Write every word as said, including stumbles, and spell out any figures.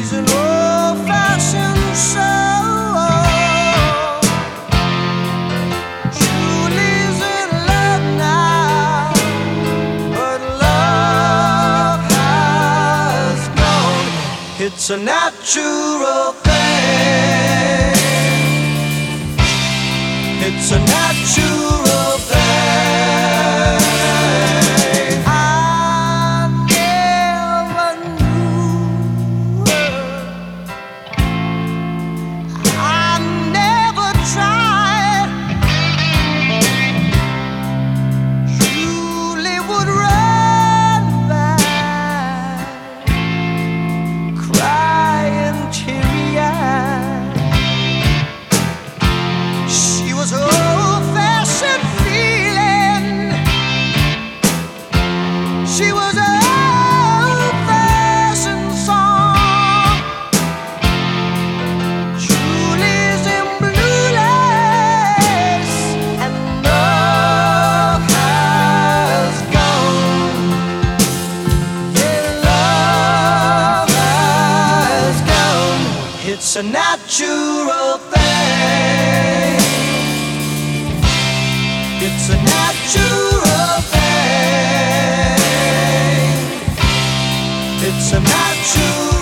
She's an old-fashioned soul. Julie's in love now, but love has gone. It's a natural thing. It's a natural thing. I never knew her. I never tried. Julie would run back, crying teary-eyed. She was old-fashioned feeling. She was an old-fashioned song. Julie's in blue lace, and love has gone. Yeah, love has gone. It's a natural thing. It's a natural thing. It's a natural